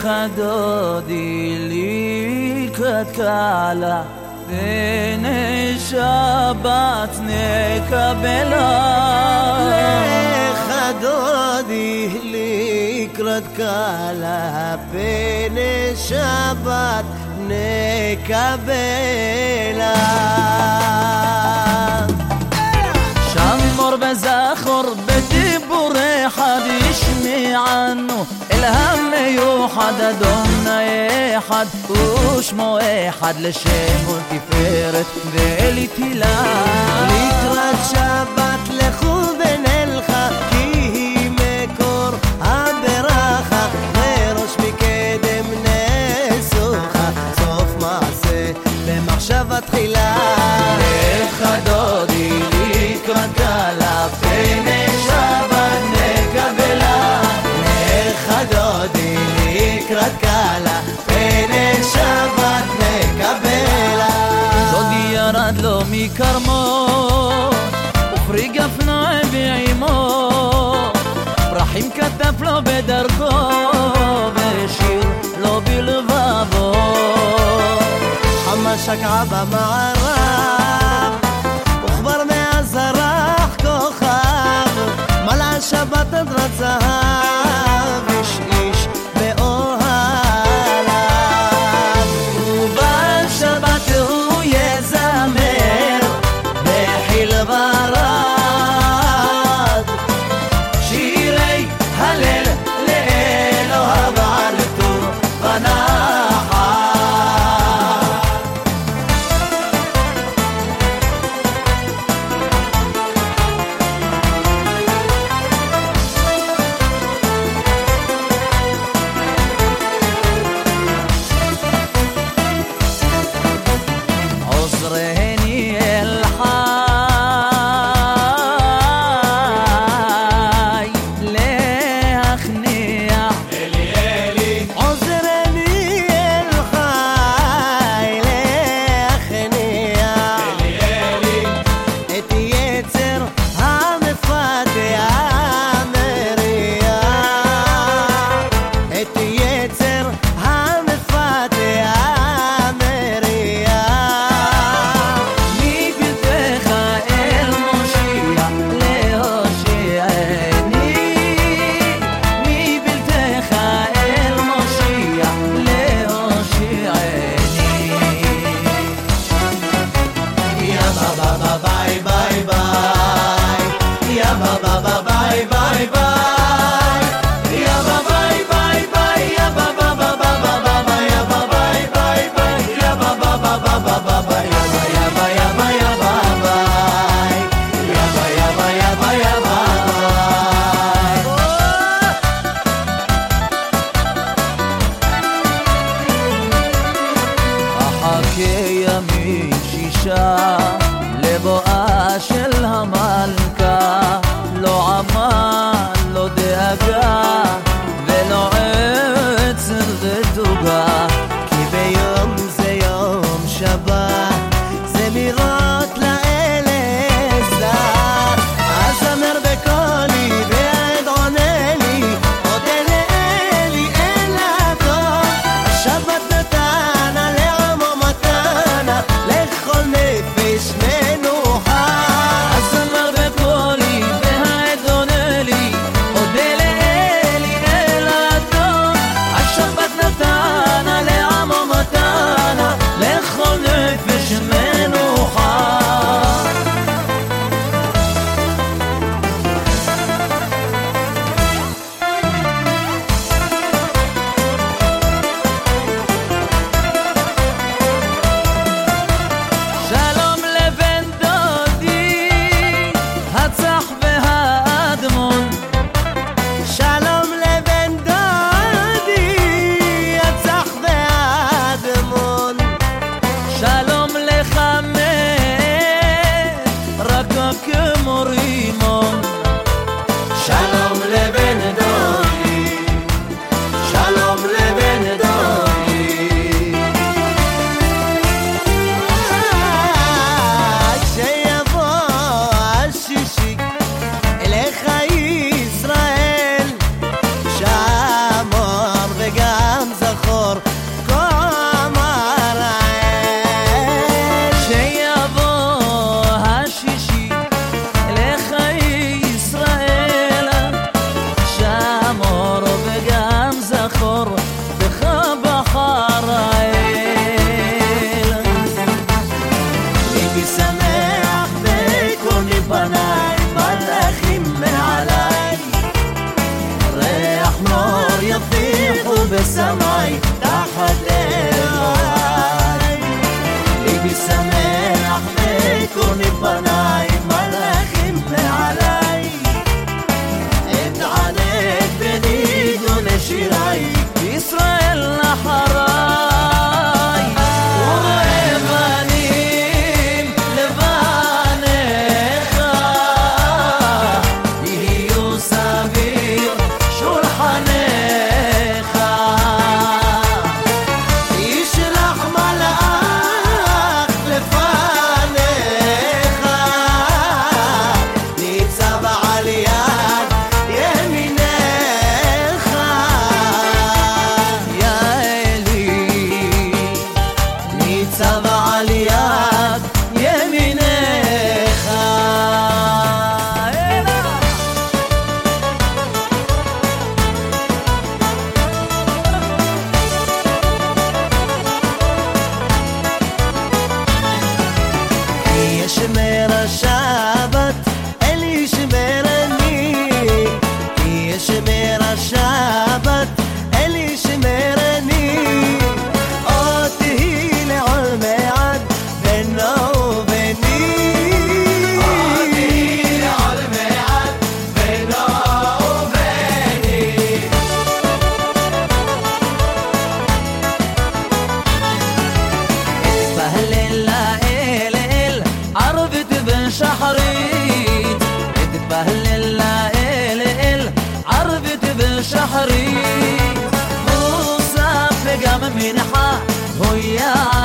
חדודי לקראת קהלה בני שבת נקבלה חדודי לקראת קהלה בני שבת נקבלה שמור וזכור בדיבור אחד ישמיענו אל המיוחד אדוני אחד ושמו אחד לשם ולתפארת ולתהילה לקראת שבת לכו ונלכה כי היא מקור הברכה וראש מקדם נסוכה סוף מעשה במחשבה תחילה חדודי לקראת קהלה בני שבת נקבלה חדודי לקראת קהלה בני שבת נקבלה דודי ירד לו מקרמו ופרי גפנה ועמו פרחים כתב לו בדרכו ושיר לו בלבבו חמה שקעה במערב וכבר מאז זרח כוכב מלאה שבת עדרת זהב איש איש באוהליו ובשבת הוא יזמר בחיל ורד שירי הלל לאלוהיו על טוב ונחת שמיים תחת אלוהי ליבי שמח וכוני פניי מלאכים מעליי אתענג בניגוני שיריי ישראל אחריי ובנים לבניך יהיו סביב שולחנך ישלח מלאך לפניך ניצב על יד ימינך יא אלי ניצב על יד ימינך ישמר השבת אלי ישמרני ישמר השבת אלי ישמרני אותי לעולמי עד בינו וביני אותי לעולמי עד בינו וביני אתפהלל לאל אל ערבית בשחרית אתפהלל לאל אל ערבית בשחרית מוסף וגם מנחה הויה